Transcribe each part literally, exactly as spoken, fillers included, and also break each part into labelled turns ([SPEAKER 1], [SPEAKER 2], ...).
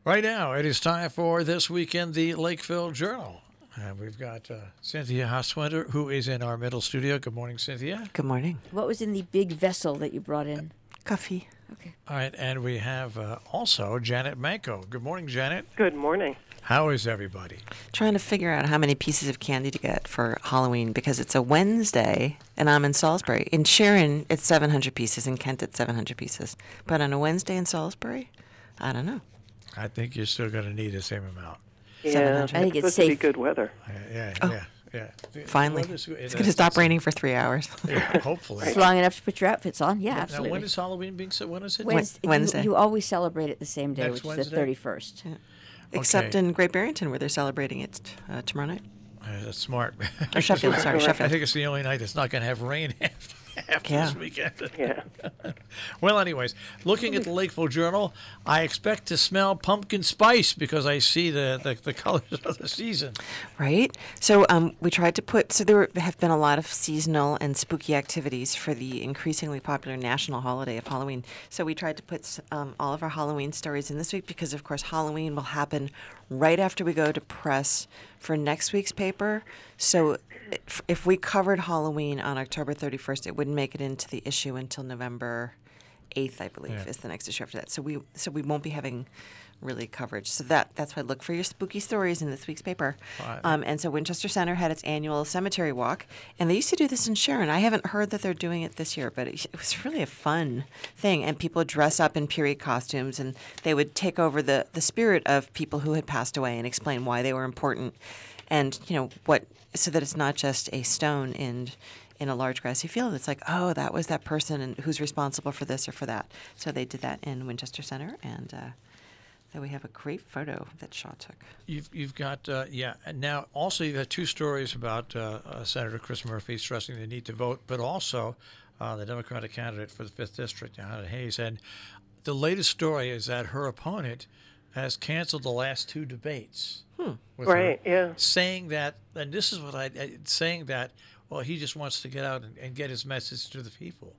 [SPEAKER 1] Right now, it is time for This Week in the Lakeville Journal. And we've got uh, Cynthia Haaswinter, who is in our middle studio. Good morning, Cynthia.
[SPEAKER 2] Good morning.
[SPEAKER 3] What was in the big vessel that you brought in?
[SPEAKER 2] Coffee.
[SPEAKER 3] Okay.
[SPEAKER 1] All right, and we have uh, also Janet Manko. Good morning, Janet.
[SPEAKER 4] Good morning.
[SPEAKER 1] How is everybody?
[SPEAKER 2] Trying to figure out how many pieces of candy to get for Halloween because it's a Wednesday and I'm in Salisbury. In Sharon, it's seven hundred pieces. In Kent, it's seven hundred pieces. But on a Wednesday in Salisbury, I don't know.
[SPEAKER 1] I think you're still going to need the same amount.
[SPEAKER 4] Yeah,
[SPEAKER 3] I think it's
[SPEAKER 4] supposed to be
[SPEAKER 3] safe.
[SPEAKER 4] good weather.
[SPEAKER 1] Uh, yeah,
[SPEAKER 2] Oh.
[SPEAKER 1] yeah, yeah.
[SPEAKER 2] Finally.
[SPEAKER 1] Well, this-
[SPEAKER 2] It's going to stop raining for three hours.
[SPEAKER 1] Yeah, hopefully.
[SPEAKER 3] It's long enough to put your outfits on. Yeah,
[SPEAKER 1] Now,
[SPEAKER 3] absolutely.
[SPEAKER 1] when is Halloween being said? When is it?
[SPEAKER 3] Wednesday. you-
[SPEAKER 2] Wednesday.
[SPEAKER 3] You, always celebrate it the same day,
[SPEAKER 1] Next
[SPEAKER 3] which is
[SPEAKER 1] Wednesday?
[SPEAKER 3] the thirty-first.
[SPEAKER 2] Except
[SPEAKER 1] Okay.
[SPEAKER 2] in Great Barrington where they're celebrating it uh, tomorrow night.
[SPEAKER 1] Uh, that's smart.
[SPEAKER 2] Or Sheffield, sorry,
[SPEAKER 1] I
[SPEAKER 2] Sheffield.
[SPEAKER 1] think it's the only night it's not going to have rain after, after
[SPEAKER 2] Yeah.
[SPEAKER 1] this weekend.
[SPEAKER 4] Yeah.
[SPEAKER 1] Well, anyways, looking at the Lakeville Journal, I expect to smell pumpkin spice because I see the, the, the colors of the season.
[SPEAKER 2] Right. So um, we tried to put, so there were, have been a lot of seasonal and spooky activities for the increasingly popular national holiday of Halloween. So we tried to put um, all of our Halloween stories in this week because, of course, Halloween will happen right after we go to press for next week's paper. So if, if we covered Halloween on October thirty-first, it wouldn't make it into the issue until November eighth, I believe,
[SPEAKER 1] Yeah.
[SPEAKER 2] is the next issue after that. So we so we won't be having really coverage. So that that's why I look for your spooky stories in this week's paper.
[SPEAKER 1] Right.
[SPEAKER 2] Um, and so Winchester Center had its annual cemetery walk, and they used to do this in Sharon. I haven't heard that they're doing it this year, but it, it was really a fun thing. And people would dress up in period costumes, and they would take over the the spirit of people who had passed away and explain why they were important, and you know what, so that it's not just a stone in in a large grassy field. It's like, oh, that was that person, and who's responsible for this or for that. So they did that in Winchester Center, and uh, then we have a great photo that Shaw took.
[SPEAKER 1] You've, you've got, uh, yeah, and now also you've got two stories about uh, uh, Senator Chris Murphy stressing the need to vote, but also uh, the Democratic candidate for the fifth District, Hannah Hayes. And the latest story is that her opponent has canceled the last two debates.
[SPEAKER 2] Hmm.
[SPEAKER 1] with
[SPEAKER 4] Right,
[SPEAKER 1] her,
[SPEAKER 4] yeah.
[SPEAKER 1] saying that, and this is what I, I saying that, well, he just wants to get out and, and get his message to the people.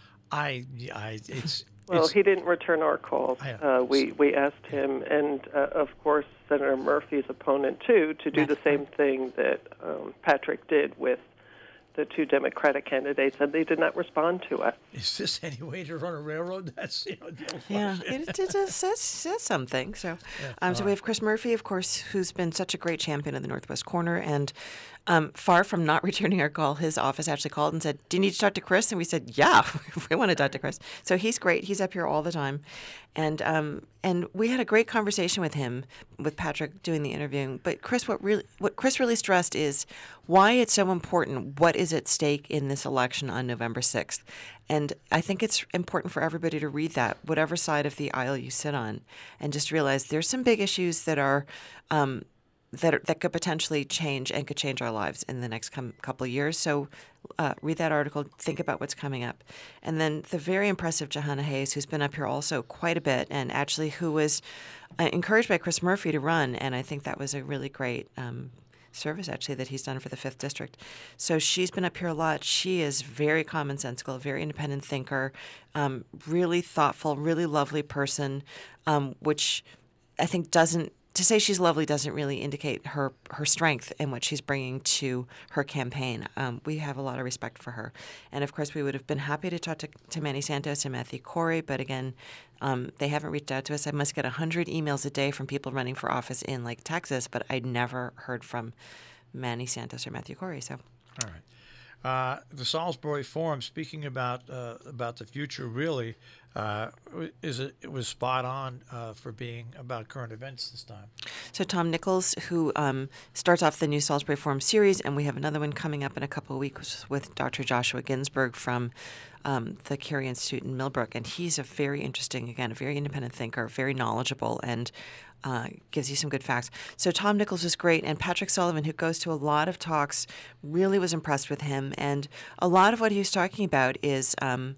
[SPEAKER 1] I, I, it's.
[SPEAKER 4] Well,
[SPEAKER 1] it's,
[SPEAKER 4] he didn't return our calls.
[SPEAKER 1] I know.
[SPEAKER 4] Uh, we we asked him, and uh, of course Senator Murphy's opponent too, to do the same thing that um, Patrick did with the two Democratic candidates, and they did not respond to us.
[SPEAKER 1] Is this any way to run a railroad? That's you know. The old
[SPEAKER 2] Yeah,
[SPEAKER 1] question.
[SPEAKER 2] it, it, it says, says something. So, um, so we have Chris Murphy, of course, who's been such a great champion in the Northwest Corner, and um, far from not returning our call, his office actually called and said, "Do you need to talk to Chris?" And we said, "Yeah, we want to talk to Chris." So he's great. He's up here all the time, and um, and we had a great conversation with him, with Patrick doing the interviewing. But Chris, what really, what Chris really stressed is why it's so important. What is at stake in this election on November sixth? And I think it's important for everybody to read that, whatever side of the aisle you sit on, and just realize there's some big issues that are um, that are, that could potentially change and could change our lives in the next com- couple of years. So uh, read that article, think about what's coming up. And then the very impressive Johanna Hayes, who's been up here also quite a bit, and actually who was uh, encouraged by Chris Murphy to run, and I think that was a really great um, service actually that he's done for the fifth District. So she's been up here a lot. She is very commonsensical, very independent thinker, um, really thoughtful, really lovely person, um, which I think doesn't, to say she's lovely doesn't really indicate her, her strength and what she's bringing to her campaign. Um, we have a lot of respect for her. And of course, we would have been happy to talk to, to Manny Santos and Matthew Corey, but again, um, they haven't reached out to us. I must get one hundred emails a day from people running for office in like Texas, but I'd never heard from Manny Santos or Matthew Corey. So,
[SPEAKER 1] All right. Uh, the Salisbury Forum, speaking about uh, about the future, really uh, is it, it was spot on uh, for being about current events this time.
[SPEAKER 2] So Tom Nichols, who um, starts off the new Salisbury Forum series, and we have another one coming up in a couple of weeks with Doctor Joshua Ginsburg from um, the Carey Institute in Millbrook, and he's a very interesting, again, a very independent thinker, very knowledgeable, and Uh, gives you some good facts. So Tom Nichols is great, and Patrick Sullivan, who goes to a lot of talks, really was impressed with him. And a lot of what he was talking about is um,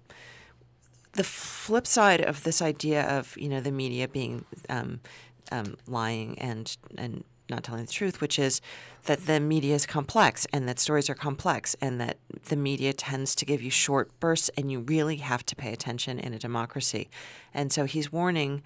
[SPEAKER 2] the flip side of this idea of, you know, the media being um, um, lying and and not telling the truth, which is that the media is complex and that stories are complex and that the media tends to give you short bursts and you really have to pay attention in a democracy. And so he's warning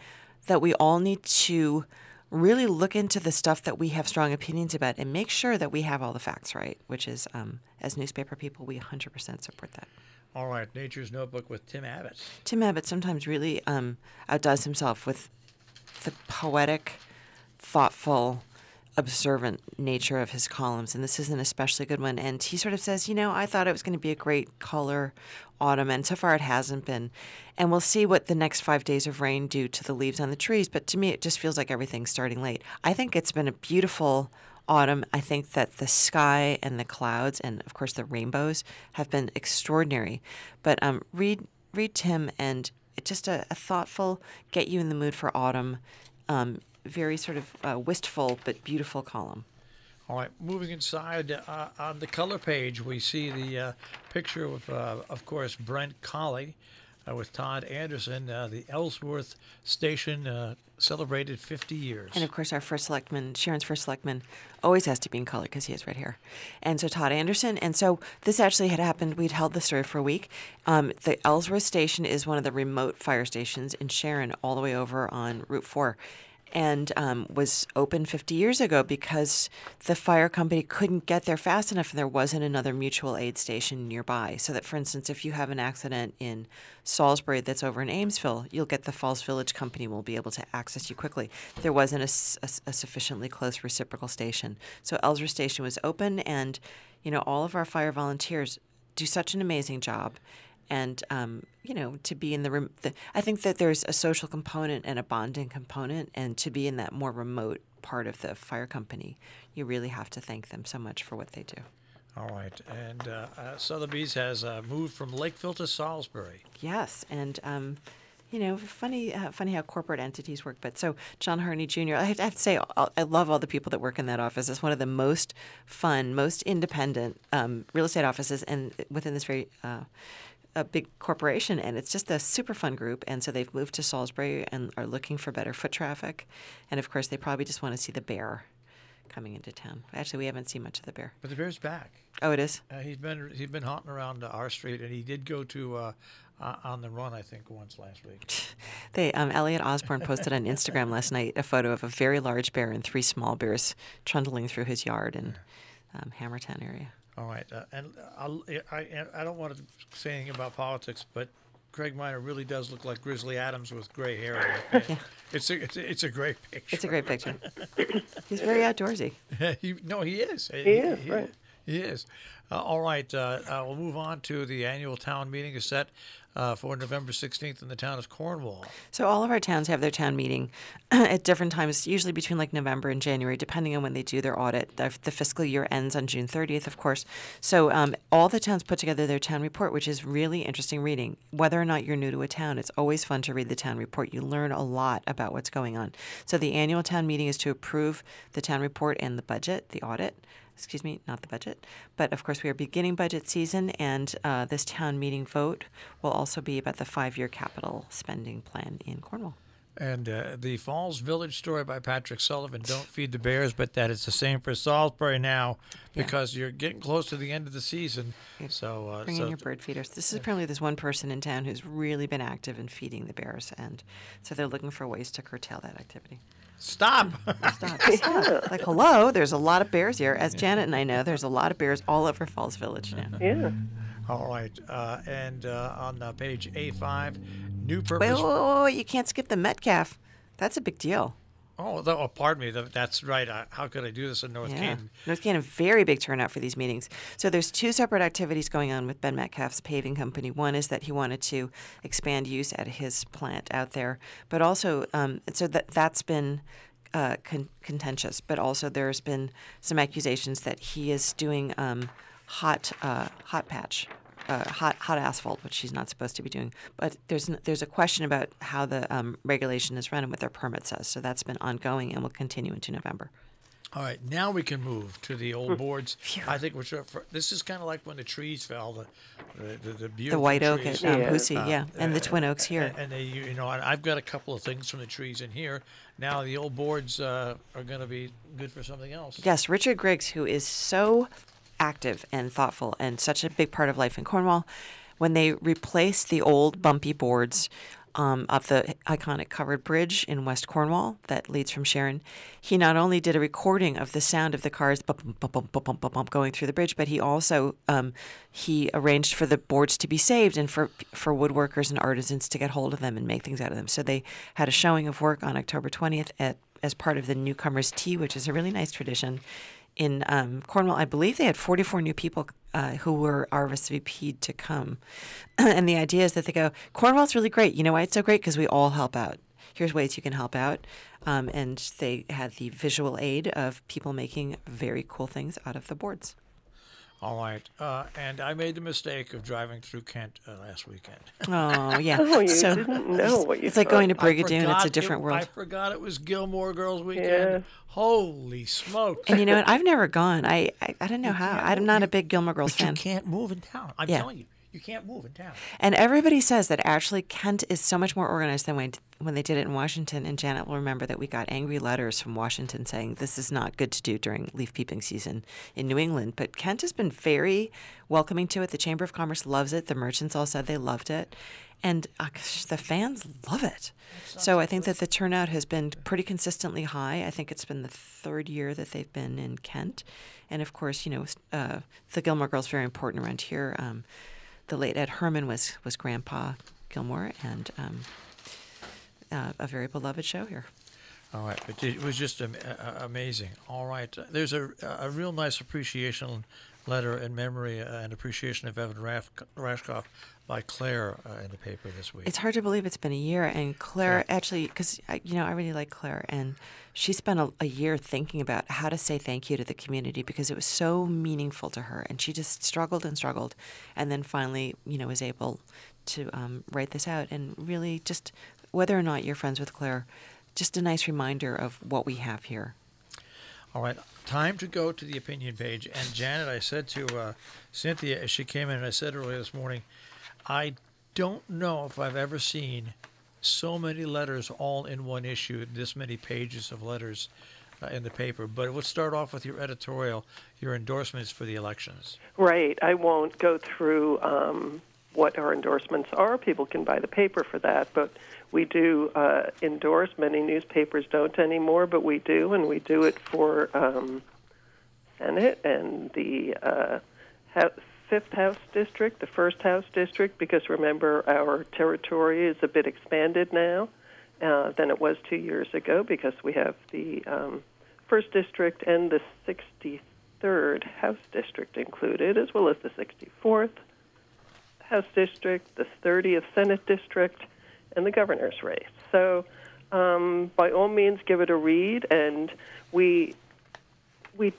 [SPEAKER 2] that we all need to really look into the stuff that we have strong opinions about and make sure that we have all the facts right, which is, um, as newspaper people, we one hundred percent support that.
[SPEAKER 1] All right, Nature's Notebook with Tim Abbott.
[SPEAKER 2] Tim Abbott sometimes really um, outdoes himself with the poetic, thoughtful, observant nature of his columns, and this is an especially good one. And he sort of says, you know, I thought it was going to be a great color autumn, and so far it hasn't been. And we'll see what the next five days of rain do to the leaves on the trees, but to me it just feels like everything's starting late. I think it's been a beautiful autumn. I think that the sky and the clouds and, of course, the rainbows have been extraordinary. But um, read, read Tim, and it's just a, a thoughtful, get you in the mood for autumn, um, very sort of uh, wistful but beautiful column.
[SPEAKER 1] All right, moving inside uh, on the color page, we see the uh, picture of, uh, of course, Brent Colley uh, with Todd Anderson. Uh, the Ellsworth Station uh, celebrated fifty years.
[SPEAKER 2] And, of course, our first selectman, Sharon's first selectman, always has to be in color because he has red hair. And so Todd Anderson. And so this actually had happened. We'd held the story for a week. Um, the Ellsworth Station is one of the remote fire stations in Sharon, all the way over on Route four. And um, was open fifty years ago because the fire company couldn't get there fast enough and there wasn't another mutual aid station nearby. So that, for instance, if you have an accident in Salisbury that's over in Amesville, you'll get the Falls Village Company will be able to access you quickly. There wasn't a, a, a sufficiently close reciprocal station. So Ellsworth Station was open, and, you know, all of our fire volunteers do such an amazing job. And, um, you know, to be in the, rem- the – I think that there's a social component and a bonding component, and to be in that more remote part of the fire company, you really have to thank them so much for what they do.
[SPEAKER 1] All right. And uh, uh, Sotheby's has uh, moved from Lakeville to Salisbury.
[SPEAKER 2] Yes. And, um, you know, funny uh, funny how corporate entities work. But so John Harney Junior, I have, I have to say, I love all the people that work in that office. It's one of the most fun, most independent um, real estate offices, and within this very uh, – a big corporation, and it's just a super fun group. And so they've moved to Salisbury and are looking for better foot traffic. And of course, they probably just want to see the bear coming into town. Actually, we haven't seen much of the bear.
[SPEAKER 1] But the bear's back.
[SPEAKER 2] Oh, it is?
[SPEAKER 1] Uh, he's been he's been haunting around uh, our street, and he did go to uh, uh, On the Run, I think, once last week.
[SPEAKER 2] They um, Elliot Osborne posted on Instagram last night a photo of a very large bear and three small bears trundling through his yard in um, Hammertown area.
[SPEAKER 1] All right, uh, and I'll, I I don't want to say anything about politics, but Craig Minor really does look like Grizzly Adams with gray hair.
[SPEAKER 2] Yeah.
[SPEAKER 1] It's a it's a, it's a great picture.
[SPEAKER 2] It's a great picture. He's very outdoorsy.
[SPEAKER 1] he, no, he is.
[SPEAKER 4] He, he is,
[SPEAKER 1] he,
[SPEAKER 4] right.
[SPEAKER 1] He is. Uh, all right, uh, uh, we'll move on to the annual town meeting is set uh, for November sixteenth in the town of Cornwall.
[SPEAKER 2] So all of our towns have their town meeting at different times, usually between like November and January, depending on when they do their audit. The, the fiscal year ends on June thirtieth, of course. So um, all the towns put together their town report, which is really interesting reading. Whether or not you're new to a town, it's always fun to read the town report. You learn a lot about what's going on. So the annual town meeting is to approve the town report and the budget, the audit. Excuse me, not the budget. But, of course, we are beginning budget season, and uh, this town meeting vote will also be about the five-year capital spending plan in Cornwall.
[SPEAKER 1] And uh, the Falls Village story by Patrick Sullivan, Don't Feed the Bears, but that is the same for Salisbury now because yeah. you're getting close to the end of the season.
[SPEAKER 2] You're
[SPEAKER 1] so uh,
[SPEAKER 2] Bring
[SPEAKER 1] so
[SPEAKER 2] in your bird feeders. This is apparently there's one person in town who's really been active in feeding the bears, and so they're looking for ways to curtail that activity.
[SPEAKER 1] Stop.
[SPEAKER 2] Stop. Stop. Like, hello, there's a lot of bears here. As Janet and I know, there's a lot of bears all over Falls Village now.
[SPEAKER 4] Yeah.
[SPEAKER 1] All right. Uh, and uh, on uh, page A five, new purpose.
[SPEAKER 2] Wait, wait, wait, wait, you can't skip the Metcalf. That's a big deal.
[SPEAKER 1] Oh, th- oh, pardon me. Th- That's right. Uh, how could I do this in North
[SPEAKER 2] Yeah.
[SPEAKER 1] Canton?
[SPEAKER 2] North Canton, very big turnout for these meetings. So there's two separate activities going on with Ben Metcalf's paving company. One is that he wanted to expand use at his plant out there, but also um, so that that's been uh, con- contentious. But also there's been some accusations that he is doing um, hot uh, hot patch. Uh, hot hot asphalt, which she's not supposed to be doing. But there's n- there's a question about how the um, regulation is run and what their permit says. So that's been ongoing and will continue into November.
[SPEAKER 1] All right, now we can move to the old boards. I think we're sure for, this is kind of like when the trees fell, the the, the, the beautiful
[SPEAKER 2] The white oak
[SPEAKER 1] trees.
[SPEAKER 2] at um,
[SPEAKER 4] Yeah.
[SPEAKER 2] Hussey,
[SPEAKER 1] Uh,
[SPEAKER 2] yeah, and the twin oaks here.
[SPEAKER 1] And, and they, you know, I- I've got a couple of things from the trees in here. Now the old boards uh, are going to be good for something else.
[SPEAKER 2] Yes, Richard Griggs, who is so active and thoughtful and such a big part of life in Cornwall, when they replaced the old bumpy boards um, of the iconic covered bridge in West Cornwall that leads from Sharon. He not only did a recording of the sound of the cars bump, bump, bump, bump, bump, bump, bump, going through the bridge, but he also um, he arranged for the boards to be saved and for for woodworkers and artisans to get hold of them and make things out of them. So they had a showing of work on October twentieth at as part of the Newcomers' Tea, which is a really nice tradition. In um, Cornwall, I believe they had forty-four new people uh, who were R S V P'd to come. And the idea is that they go, Cornwall's really great. You know why it's so great? Because we all help out. Here's ways you can help out. Um, and they had the visual aid of people making very cool things out of the boards.
[SPEAKER 1] All right. Uh, and I made the mistake of driving through Kent uh, last weekend.
[SPEAKER 2] Oh, yeah.
[SPEAKER 4] Oh, you
[SPEAKER 2] so
[SPEAKER 4] didn't know what you
[SPEAKER 2] It's like
[SPEAKER 4] thought.
[SPEAKER 2] going to
[SPEAKER 1] I
[SPEAKER 2] Brigadoon. It's a
[SPEAKER 1] forgot
[SPEAKER 2] different
[SPEAKER 1] it-
[SPEAKER 2] world.
[SPEAKER 1] I forgot it was Gilmore Girls weekend.
[SPEAKER 4] Yeah.
[SPEAKER 1] Holy smokes.
[SPEAKER 2] And you know what? I've never gone. I I, I don't know how.
[SPEAKER 1] can't
[SPEAKER 2] I'm
[SPEAKER 1] move.
[SPEAKER 2] not
[SPEAKER 1] You-
[SPEAKER 2] a big Gilmore Girls
[SPEAKER 1] But you
[SPEAKER 2] fan.
[SPEAKER 1] can't move in town. I'm
[SPEAKER 2] Yeah.
[SPEAKER 1] telling you. You can't move in town.
[SPEAKER 2] And everybody says that actually Kent is so much more organized than when, when they did it in Washington. And Janet will remember that we got angry letters from Washington saying this is not good to do during leaf peeping season in New England. But Kent has been very welcoming to it. The Chamber of Commerce loves it. The merchants all said they loved it. And uh, gosh, the fans love it. So I think that the turnout has been pretty consistently high. I think it's been the third year that they've been in Kent. And of course, you know, uh, the Gilmore Girls very important around here. Um, The late Ed Herman was, was Grandpa Gilmore, and um, uh, a very beloved show here.
[SPEAKER 1] All right, but it was just am- uh, amazing. All right, there's a a real nice appreciation letter in memory uh, and appreciation of Evan Raff- Rashkoff by Claire uh, in the paper this week.
[SPEAKER 2] It's hard to believe it's been a year, and Claire
[SPEAKER 1] Yeah.
[SPEAKER 2] actually, because you know I really like Claire, and she spent a, a year thinking about how to say thank you to the community because it was so meaningful to her, and she just struggled and struggled, and then finally, you know, was able to um, write this out, and really just whether or not you're friends with Claire, just a nice reminder of what we have here.
[SPEAKER 1] All right, time to go to the opinion page. And Janet, I said to uh, Cynthia as she came in, and I said earlier this morning, I don't know if I've ever seen so many letters all in one issue, this many pages of letters uh, in the paper. But let's start off with your editorial, your endorsements for the elections.
[SPEAKER 4] Right. I won't go through um, what our endorsements are. People can buy the paper for that. But we do uh, endorse. Many newspapers don't anymore, but we do, and we do it for um, Senate and the uh, House, Fifth House District, the First House District, because remember, our territory is a bit expanded now uh, than it was two years ago because we have the um, First District and the sixty-third House District included, as well as the sixty-fourth House District, the thirtieth Senate District, and the governor's race. So um, by all means, give it a read, and we we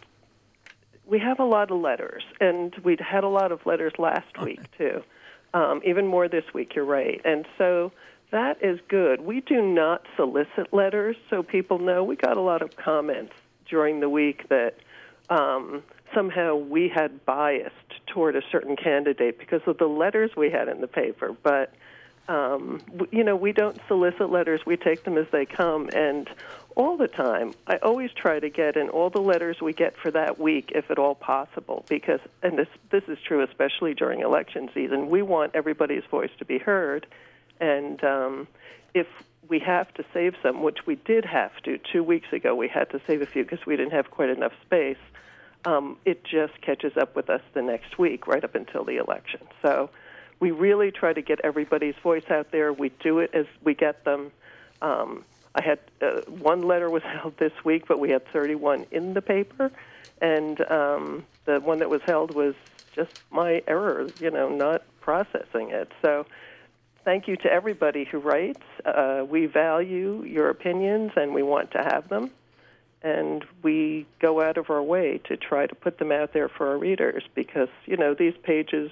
[SPEAKER 4] we have a lot of letters, and we'd had a lot of letters last week, too, um, even more this week, you're right. And so that is good. We do not solicit letters, so people know we got a lot of comments during the week that um, somehow we had biased toward a certain candidate because of the letters we had in the paper. But, um, w- you know, we don't solicit letters. We take them as they come, and all the time, I always try to get in all the letters we get for that week, if at all possible, because, and this this is true especially during election season, we want everybody's voice to be heard, and um, if we have to save some, which we did have to, two weeks ago we had to save a few because we didn't have quite enough space, um, it just catches up with us the next week, right up until the election. So we really try to get everybody's voice out there. We do it as we get them. Um, I had uh, one letter was held this week, but we had thirty-one in the paper, and um, the one that was held was just my error, you know, not processing it. So thank you to everybody who writes. Uh, we value your opinions, and we want to have them, and we go out of our way to try to put them out there for our readers because, you know, these pages,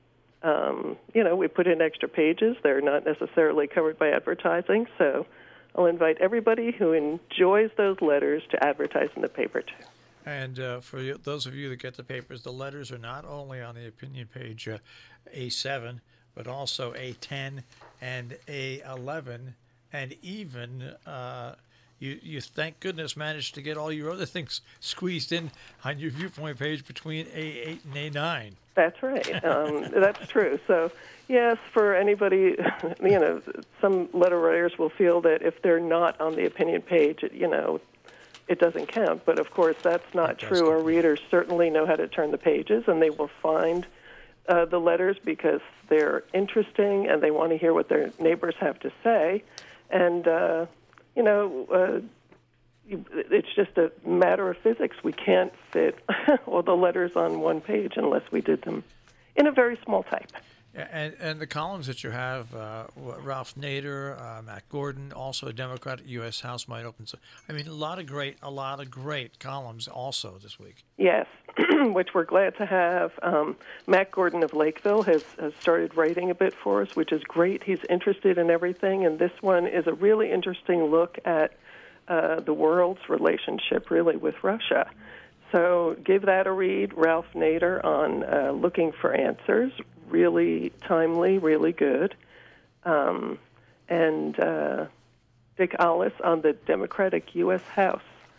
[SPEAKER 4] um, you know, we put in extra pages. They're not necessarily covered by advertising, so I'll invite everybody who enjoys those letters to advertise in the paper, too.
[SPEAKER 1] And uh, for you, those of you that get the papers, the letters are not only on the opinion page uh, A seven, but also A ten and A eleven, and even uh, you, you thank goodness managed to get all your other things squeezed in on your Viewpoint page between A eight and A nine.
[SPEAKER 4] That's right. Um, that's true. So, yes, for anybody, you know, some letter writers will feel that if they're not on the opinion page, it, you know, it doesn't count. But, of course, that's not true. Our readers certainly know how to turn the pages, and they will find uh, the letters because they're interesting and they want to hear what their neighbors have to say. And, uh, you know, uh, it's just a matter of physics. We can't fit all the letters on one page unless we did them in a very small type.
[SPEAKER 1] Yeah, and, and the columns that you have, uh, Ralph Nader, uh, Matt Gordon, also a Democrat at U S House might open. So, I mean, a lot of great, a lot of great columns also this week.
[SPEAKER 4] Yes, which we're glad to have. Um, Matt Gordon of Lakeville has, has started writing a bit for us, which is great. He's interested in everything, and this one is a really interesting look at uh, the world's relationship, really, with Russia. So give that a read. Ralph Nader on uh, Looking for Answers. Really timely, really good. Um, and uh, Dick Alice on the Democratic U S House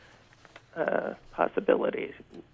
[SPEAKER 4] uh, possibilities,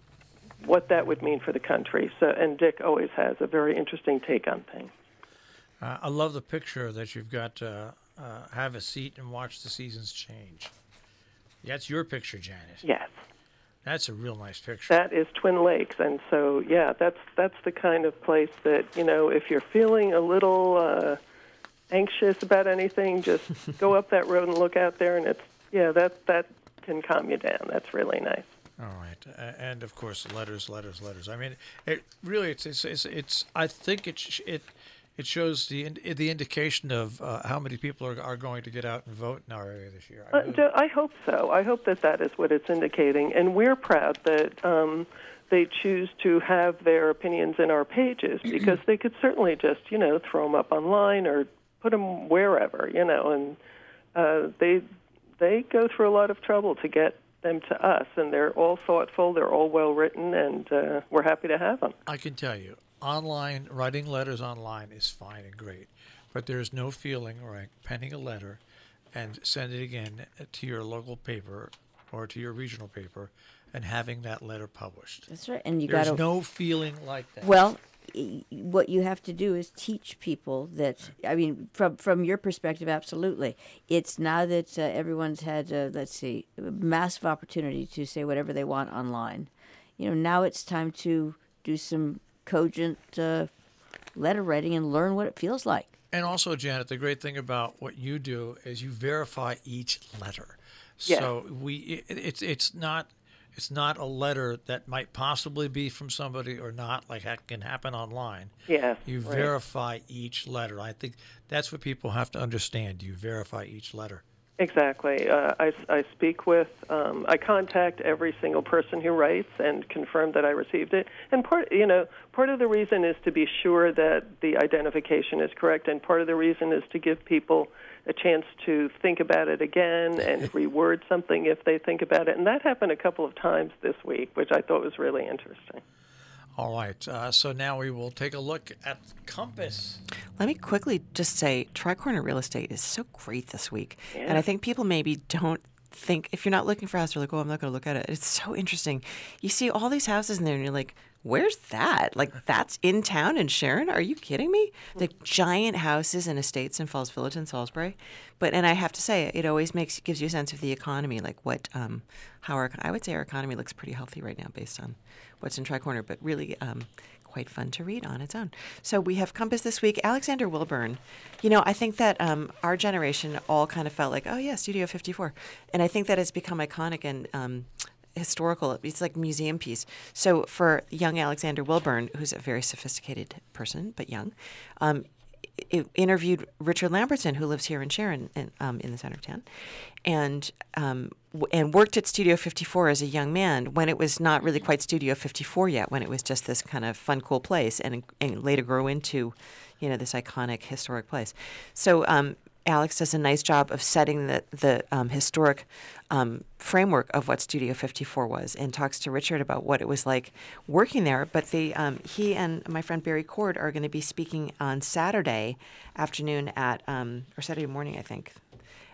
[SPEAKER 4] what that would mean for the country. So, and Dick always has a very interesting take on things.
[SPEAKER 1] Uh, I love the picture that you've got, uh, uh, have a seat and watch the seasons change. That's your picture, Janet.
[SPEAKER 4] Yes.
[SPEAKER 1] That's a real nice picture.
[SPEAKER 4] That is Twin Lakes, and so yeah, that's that's the kind of place that, you know, if you're feeling a little uh, anxious about anything, just go up that road and look out there, and it's yeah, that that can calm you down. That's really nice.
[SPEAKER 1] All right, uh, and of course, letters, letters, letters. I mean, it really, it's it's it's. it's I think it sh- it it shows the in- the indication of uh, how many people are are going to get out and vote in our area this year. I,
[SPEAKER 4] Uh,
[SPEAKER 1] really-
[SPEAKER 4] do- I hope so. I hope that that is what it's indicating, and we're proud that um, they choose to have their opinions in our pages because they could certainly just, you know, throw them up online or put them wherever, you know, and uh, they they go through a lot of trouble to get them to us, and they're all thoughtful, they're all well written, and uh, we're happy to have them.
[SPEAKER 1] I can tell you, online writing letters online is fine and great, but there's no feeling like penning a letter and send it again to your local paper or to your regional paper and having that letter published.
[SPEAKER 3] That's right. And you
[SPEAKER 1] There's
[SPEAKER 3] got to.
[SPEAKER 1] no feeling like that.
[SPEAKER 3] Well, y- what you have to do is teach people that. I mean, from from your perspective, absolutely. It's now that uh, everyone's had, uh, let's see, a massive opportunity to say whatever they want online. You know, now it's time to do some cogent uh, letter writing and learn what it feels like.
[SPEAKER 1] And also, Janet, the great thing about what you do is you verify each letter.
[SPEAKER 4] Yes.
[SPEAKER 1] So we, it, it's it's not it's not a letter that might possibly be from somebody or not, like that can happen online.
[SPEAKER 4] Yes,
[SPEAKER 1] You
[SPEAKER 4] right.
[SPEAKER 1] verify each letter. I think that's what people have to understand. You verify each letter.
[SPEAKER 4] Exactly. Uh, I, I speak with, um, I contact every single person who writes and confirm that I received it. And part, you know, part of the reason is to be sure that the identification is correct, and part of the reason is to give people a chance to think about it again and reword something if they think about it. And that happened a couple of times this week, which I thought was really interesting.
[SPEAKER 1] All right. Uh, so now we will take a look at Compass.
[SPEAKER 2] Let me quickly just say, Tricorner Real Estate is so great this week. And I think people maybe don't think, if you're not looking for a house, you're like, oh, I'm not going to look at it. It's so interesting. You see all these houses in there and you're like, where's that? Like, that's in town in Sharon? Are you kidding me? Like giant houses and estates in Falls Village and Salisbury. But, and I have to say, it always makes, gives you a sense of the economy, like what, um, how our, I would say our economy looks pretty healthy right now based on what's in Tricorner, but really um, quite fun to read on its own. So we have Compass this week. Alexander Wilburn. You know, I think that um, our generation all kind of felt like, oh, yeah, Studio fifty-four. And I think that has become iconic and um, historical. It's like a museum piece. So for young Alexander Wilburn, who's a very sophisticated person, but young, um, it interviewed Richard Lambertson, who lives here in Sharon, in, um, in the center of town, and um, w- and worked at Studio fifty-four as a young man when it was not really quite Studio fifty-four yet, when it was just this kind of fun, cool place, and, and later grew into, you know, this iconic historic place. So um, Alex does a nice job of setting the the um, historic um, framework of what Studio fifty-four was, and talks to Richard about what it was like working there. But they, um, he and my friend Barry Cord are going to be speaking on Saturday afternoon at, um, or Saturday morning, I think,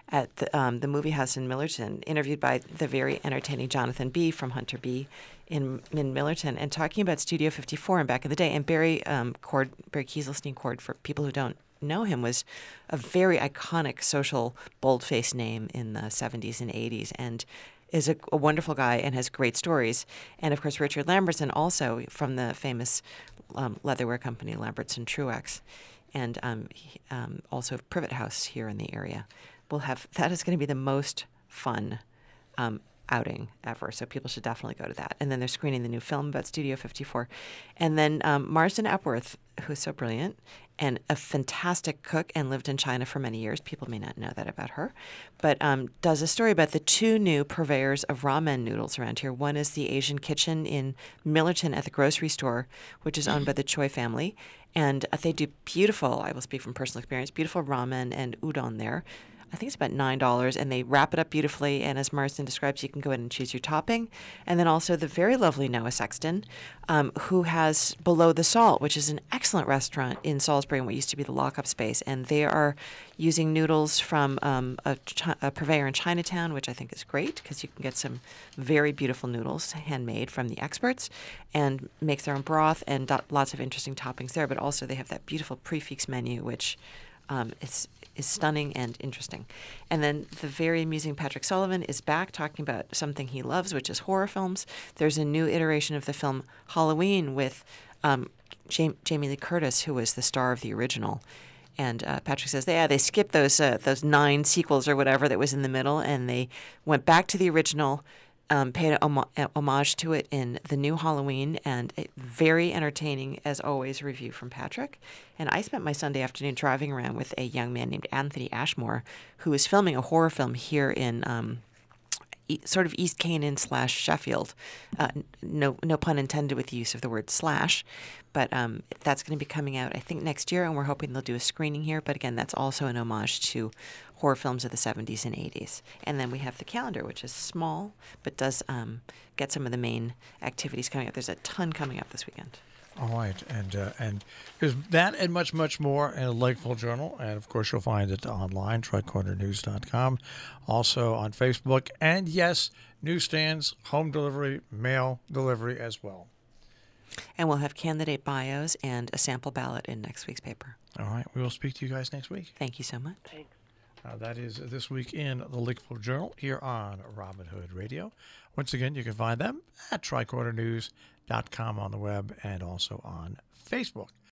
[SPEAKER 2] at the, um, the movie house in Millerton, interviewed by the very entertaining Jonathan B. from Hunter B. in, in Millerton, and talking about Studio fifty-four and back in the day. And Barry um, Cord, Barry Kieselstein Cord, for people who don't know him, was a very iconic social boldface name in the seventies and eighties, and is a, a wonderful guy and has great stories. And of course, Richard Lambertson, also from the famous um, leatherware company Lambertson Truex, and um, he, um, also Privet House here in the area. We'll have that is going to be the most fun um, outing ever. So people should definitely go to that. And then they're screening the new film about Studio fifty-four, and then um, Marsden Epworth, who's so brilliant and a fantastic cook and lived in China for many years. People may not know that about her, but um, does a story about the two new purveyors of ramen noodles around here. One is the Asian Kitchen in Millerton at the grocery store, which is owned by the Choi family. And uh, they do beautiful, I will speak from personal experience, beautiful ramen and udon there. I think it's about nine dollars, and they wrap it up beautifully. And as Marsden describes, you can go in and choose your topping. And then also the very lovely Noah Sexton, um, who has Below the Salt, which is an excellent restaurant in Salisbury in what used to be the lockup space. And they are using noodles from um, a, chi- a purveyor in Chinatown, which I think is great because you can get some very beautiful noodles handmade from the experts, and makes their own broth and do- lots of interesting toppings there. But also they have that beautiful prefix menu, which um, is is stunning and interesting. And then the very amusing Patrick Sullivan is back talking about something he loves, which is horror films. There's a new iteration of the film Halloween with um, Jamie, Jamie Lee Curtis, who was the star of the original. And uh, Patrick says, yeah, they skipped those uh, those nine sequels or whatever that was in the middle, and they went back to the original, um, paid a hom- a homage to it in the new Halloween, and a very entertaining, as always, review from Patrick. And I spent my Sunday afternoon driving around with a young man named Anthony Ashmore, who is filming a horror film here in um, e- sort of East Canaan slash Sheffield. Uh, no, no pun intended with the use of the word slash. But um, that's going to be coming out, I think, next year, and we're hoping they'll do a screening here. But again, that's also an homage to horror films of the seventies and eighties. And then we have the calendar, which is small, but does um, get some of the main activities coming up. There's a ton coming up this weekend.
[SPEAKER 1] All right, and uh, and there's that and much, much more in the Lakeville Journal. And, of course, you'll find it online, tricorner news dot com, also on Facebook. And, yes, newsstands, home delivery, mail delivery as well.
[SPEAKER 2] And we'll have candidate bios and a sample ballot in next week's paper.
[SPEAKER 1] All right, we will speak to you guys next week.
[SPEAKER 2] Thank you so much.
[SPEAKER 4] Thanks.
[SPEAKER 1] Uh, that is This Week in the Lakeville Journal here on Robin Hood Radio. Once again, you can find them at tricorner news dot com on the web and also on Facebook.